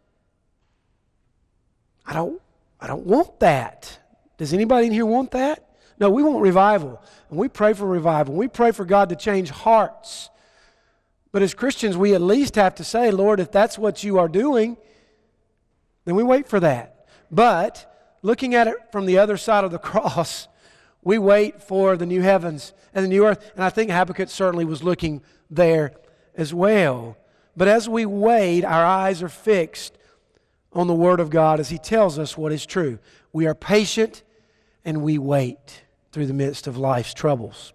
I don't, I don't want that. Does anybody in here want that? No, we want revival. And we pray for revival. We pray for God to change hearts. But as Christians, we at least have to say, Lord, if that's what you are doing, then we wait for that. But looking at it from the other side of the cross, we wait for the new heavens and the new earth. And I think Habakkuk certainly was looking there as well. But as we wait, our eyes are fixed on the Word of God as He tells us what is true. We are patient and we wait through the midst of life's troubles.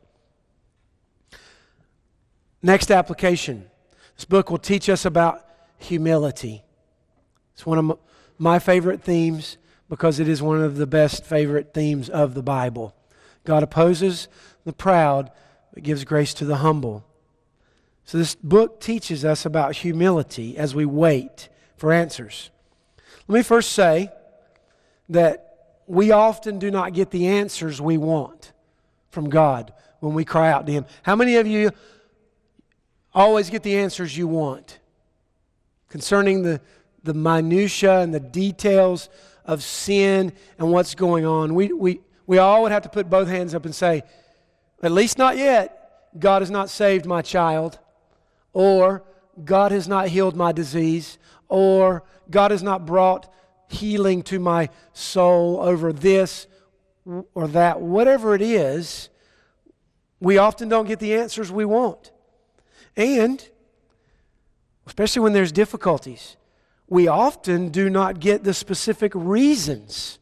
Next application. This book will teach us about humility. It's one of my favorite themes because it is one of the best favorite themes of the Bible. God opposes the proud, but gives grace to the humble. So this book teaches us about humility as we wait for answers. Let me first say that we often do not get the answers we want from God when we cry out to Him. How many of you always get the answers you want concerning the, the minutia and the details of sin and what's going on? We, we, we all would have to put both hands up and say, at least not yet. God has not saved my child. Or God has not healed my disease. Or God has not brought healing to my soul over this or that. Whatever it is, we often don't get the answers we want. And, especially when there's difficulties, we often do not get the specific reasons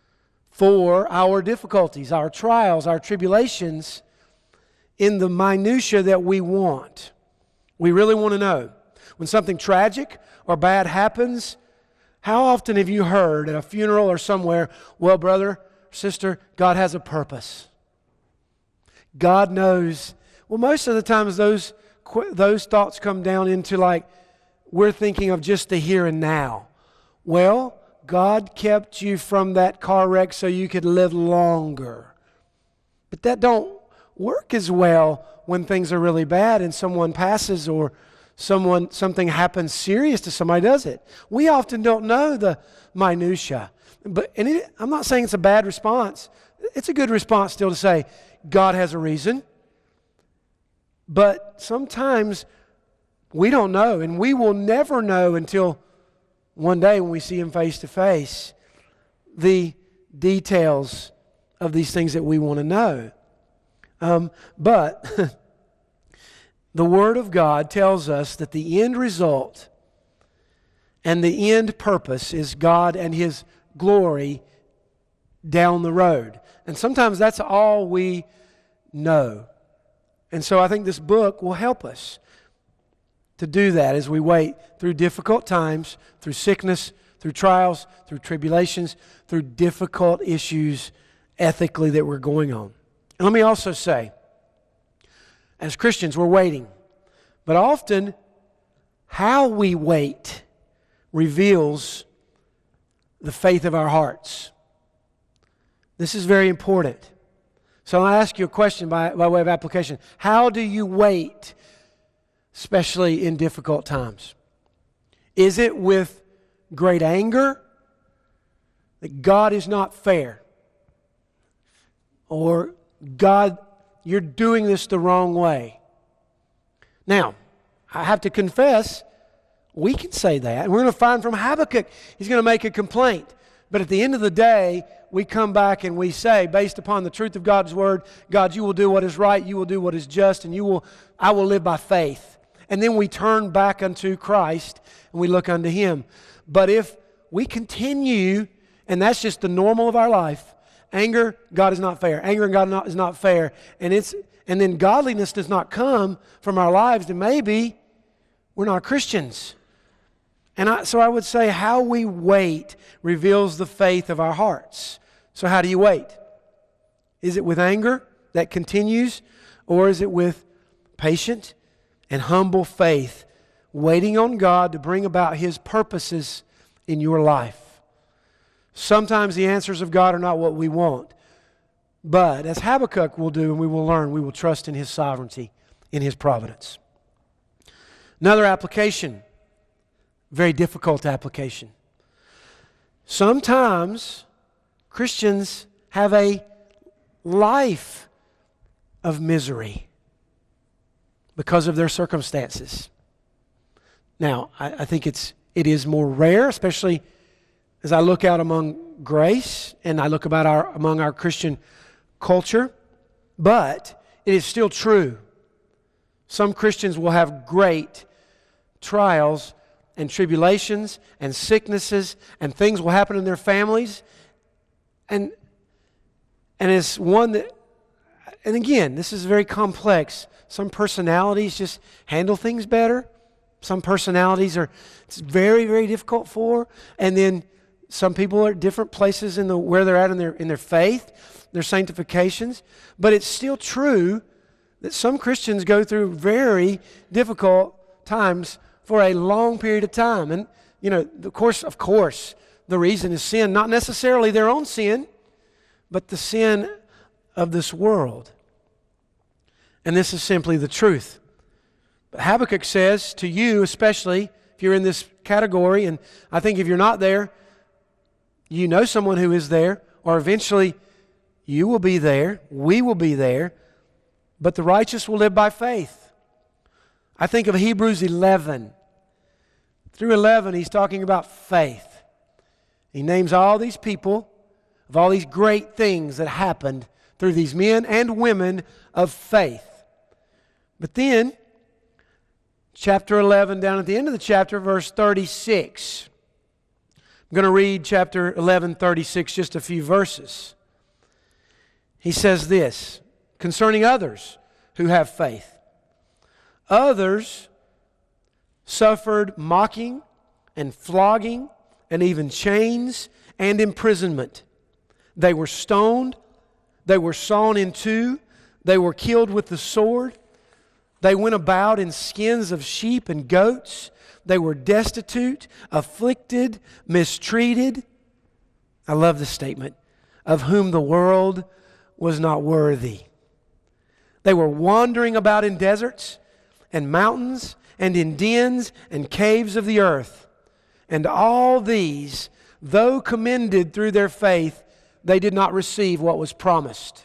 for our difficulties, our trials, our tribulations in the minutia that we want. We really want to know. When something tragic or bad happens, how often have you heard at a funeral or somewhere, well, brother, sister, God has a purpose. God knows. Well, most of the times those, those thoughts come down into like, we're thinking of just the here and now. Well, God kept you from that car wreck so you could live longer. But that don't work as well when things are really bad and someone passes or someone something happens serious to somebody, does it? We often don't know the minutia. But and it, I'm not saying it's a bad response. It's a good response still to say, God has a reason. But sometimes we don't know, and we will never know until one day when we see Him face to face, the details of these things that we want to know. Um, but the Word of God tells us that the end result and the end purpose is God and His glory down the road. And sometimes that's all we know. And so I think this book will help us to do that as we wait through difficult times, through sickness, through trials, through tribulations, through difficult issues ethically that we're going on. And let me also say, as Christians, we're waiting. But often, how we wait reveals the faith of our hearts. This is very important. So I'll ask you a question by, by way of application. How do you wait, especially in difficult times? Is it with great anger that God is not fair? Or, God, you're doing this the wrong way? Now, I have to confess, we can say that. And we're going to find from Habakkuk, he's going to make a complaint. But at the end of the day, we come back and we say, based upon the truth of God's Word, God, you will do what is right, you will do what is just, and you will, I will live by faith. And then we turn back unto Christ and we look unto Him. But if we continue, and that's just the normal of our life, anger, God is not fair. Anger and God not, is not fair. And it's and then godliness does not come from our lives, then maybe we're not Christians. And I, so I would say how we wait reveals the faith of our hearts. So how do you wait? Is it with anger that continues, or is it with patient and humble faith, waiting on God to bring about His purposes in your life? Sometimes the answers of God are not what we want. But as Habakkuk will do, and we will learn, we will trust in His sovereignty, in His providence. Another application, very difficult application. Sometimes Christians have a life of misery because of their circumstances. Now, I, I think it's it is more rare, especially as I look out among grace and I look about our among our Christian culture, but it is still true. Some Christians will have great trials and tribulations and sicknesses, and things will happen in their families, and And it's one that, and again, this is very complex. Some personalities just handle things better. Some personalities are it's very, very difficult for. And then some people are at different places in the where they're at in their in their faith, their sanctifications. But it's still true that some Christians go through very difficult times for a long period of time. And, you know, of course, of course, the reason is sin, not necessarily their own sin, but the sin of this world. And this is simply the truth. But Habakkuk says to you, especially if you're in this category, and I think if you're not there, you know someone who is there, or eventually you will be there, we will be there, but the righteous will live by faith. I think of Hebrews eleven. Through eleven, he's talking about faith. He names all these people of all these great things that happened through these men and women of faith. But then, chapter eleven, down at the end of the chapter, verse thirty-six. I'm going to read chapter eleven, thirty-six, just a few verses. He says this, concerning others who have faith. Others suffered mocking and flogging and even chains and imprisonment. They were stoned. They were sawn in two. They were killed with the sword. They went about in skins of sheep and goats. They were destitute, afflicted, mistreated. I love this statement. Of whom the world was not worthy. They were wandering about in deserts and mountains and in dens and caves of the earth. And all these, though commended through their faith, they did not receive what was promised.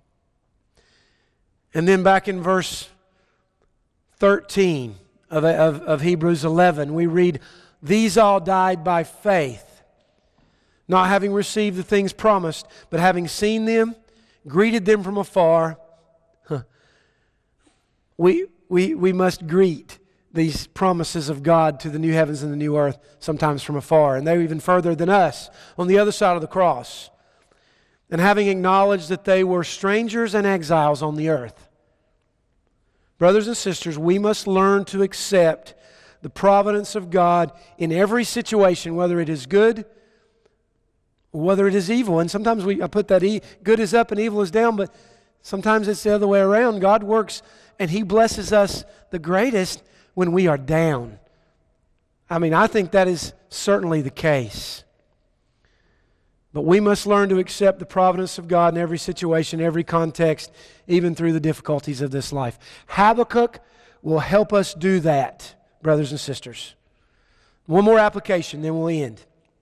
And then back in verse thirteen of, of, of Hebrews eleven, we read, these all died by faith, not having received the things promised, but having seen them, greeted them from afar. Huh. We, we, we must greet these promises of God to the new heavens and the new earth sometimes from afar. And they're even further than us on the other side of the cross. And having acknowledged that they were strangers and exiles on the earth. Brothers and sisters, we must learn to accept the providence of God in every situation, whether it is good or whether it is evil. And sometimes we I put that e- good is up and evil is down, but sometimes it's the other way around. God works and He blesses us the greatest when we are down. I mean, I think that is certainly the case. But we must learn to accept the providence of God in every situation, every context, even through the difficulties of this life. Habakkuk will help us do that, brothers and sisters. One more application, then we'll end.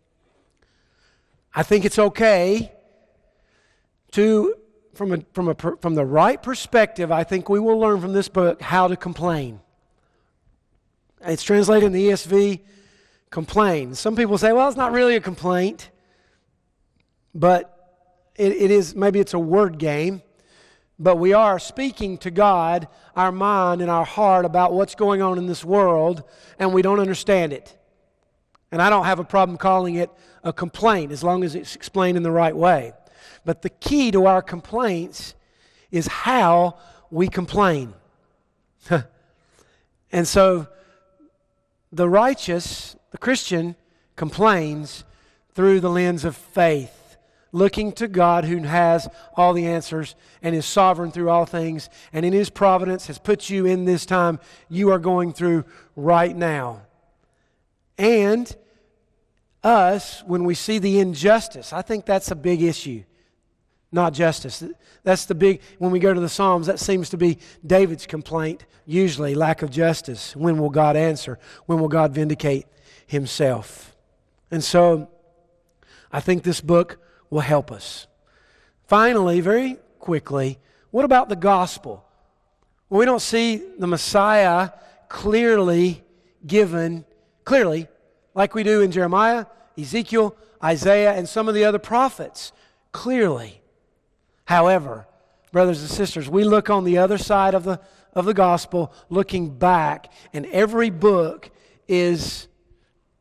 I think it's okay to, from a, from a, from the right perspective, I think we will learn from this book how to complain. It's translated in the E S V, complain. Some people say, well, it's not really a complaint. But it, it is, maybe it's a word game, but we are speaking to God, our mind and our heart about what's going on in this world, and we don't understand it. And I don't have a problem calling it a complaint as long as it's explained in the right way. But the key to our complaints is how we complain. And so the righteous, the Christian, complains through the lens of faith. Looking to God who has all the answers and is sovereign through all things, and in His providence has put you in this time you are going through right now. And us, when we see the injustice, I think that's a big issue. Not justice. That's the big, when we go to the Psalms, that seems to be David's complaint, usually lack of justice. When will God answer? When will God vindicate Himself? And so, I think this book will help us. Finally, very quickly, what about the gospel? Well, we don't see the Messiah clearly given, clearly, like we do in Jeremiah, Ezekiel, Isaiah, and some of the other prophets, clearly. However, brothers and sisters, we look on the other side of the, of the gospel, looking back, and every book is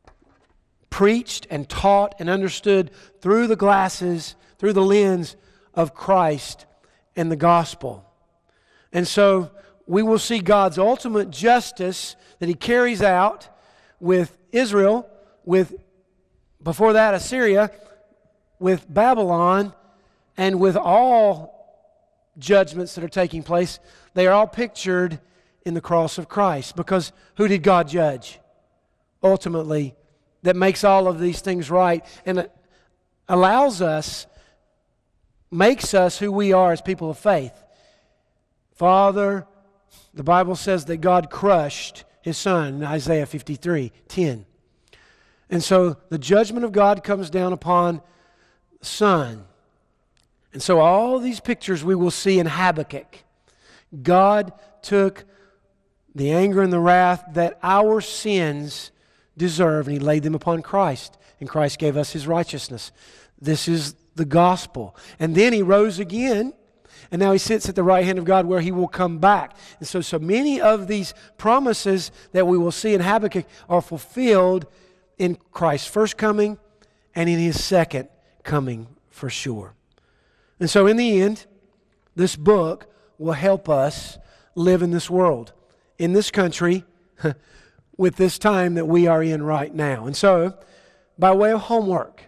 preached and taught and understood through the glasses, through the lens of Christ and the gospel. And so we will see God's ultimate justice that He carries out with Israel, with, before that, Assyria, with Babylon, and with all judgments that are taking place. They are all pictured in the cross of Christ. Because who did God judge? Ultimately, that makes all of these things right and allows us, makes us who we are as people of faith. Father, the Bible says that God crushed His Son in Isaiah fifty-three ten. And so the judgment of God comes down upon the Son. And so all these pictures we will see in Habakkuk. God took the anger and the wrath that our sins deserve, and He laid them upon Christ. And Christ gave us His righteousness. This is the gospel. And then He rose again, and now He sits at the right hand of God where He will come back. And so, so many of these promises that we will see in Habakkuk are fulfilled in Christ's first coming and in His second coming for sure. And so in the end, this book will help us live in this world, in this country, with this time that we are in right now. And so, by way of homework,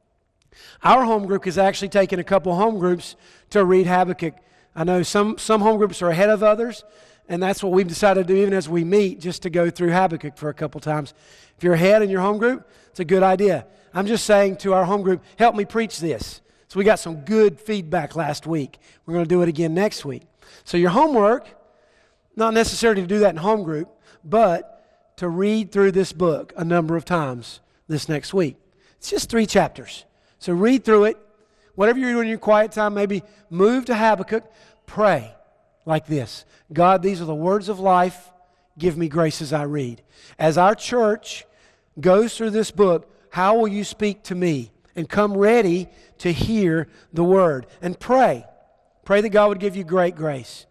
our home group has actually taken a couple home groups to read Habakkuk. I know some, some home groups are ahead of others, and that's what we've decided to do even as we meet, just to go through Habakkuk for a couple times. If you're ahead in your home group, it's a good idea. I'm just saying to our home group, help me preach this. So we got some good feedback last week. We're going to do it again next week. So your homework, not necessarily to do that in home group, but to read through this book a number of times this next week. It's just three chapters. So read through it. Whatever you're doing in your quiet time, maybe move to Habakkuk. Pray like this. God, these are the words of life. Give me grace as I read. As our church goes through this book, how will you speak to me? And come ready to hear the word. And pray. Pray that God would give you great grace.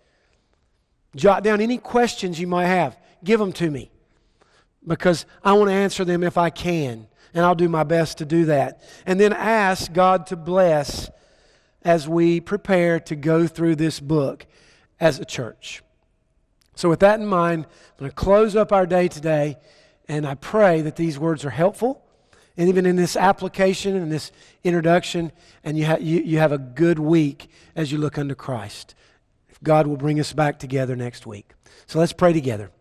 Jot down any questions you might have. Give them to me, because I want to answer them if I can, and I'll do my best to do that. And then ask God to bless as we prepare to go through this book as a church. So with that in mind, I'm going to close up our day today, and I pray that these words are helpful, and even in this application and this introduction, and you, ha- you, you have a good week as you look unto Christ. God will bring us back together next week. So let's pray together.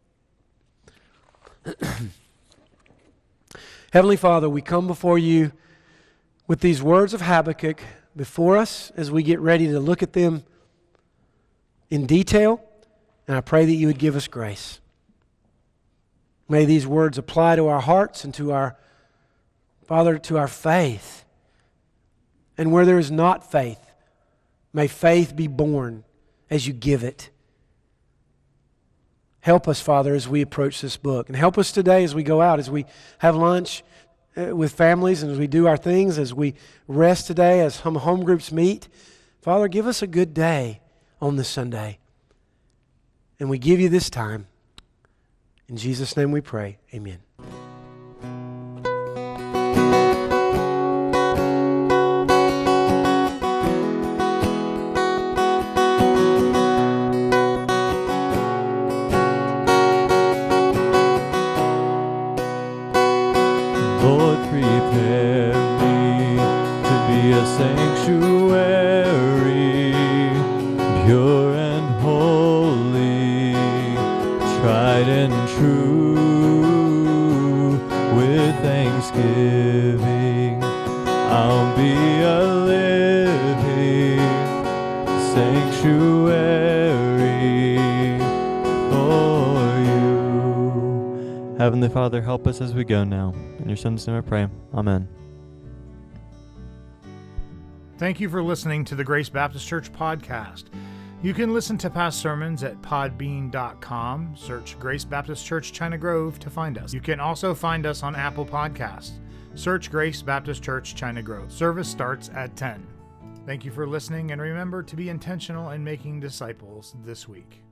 Heavenly Father, we come before you with these words of Habakkuk before us as we get ready to look at them in detail, and I pray that you would give us grace. May these words apply to our hearts and to our, Father, to our faith. And where there is not faith, may faith be born as you give it. Help us, Father, as we approach this book. And help us today as we go out, as we have lunch with families, and as we do our things, as we rest today, as some home groups meet. Father, give us a good day on this Sunday. And we give you this time. In Jesus' name we pray. Amen. Lord, prepare me to be a sanctuary, pure and holy, tried and true. With thanksgiving, I'll be a living sanctuary for you. Heavenly Father, help us as we go now. In your Son's name I pray. Amen. Thank you for listening to the Grace Baptist Church podcast. You can listen to past sermons at podbean dot com. Search Grace Baptist Church China Grove to find us. You can also find us on Apple Podcasts. Search Grace Baptist Church China Grove. Service starts at ten. Thank you for listening, and remember to be intentional in making disciples this week.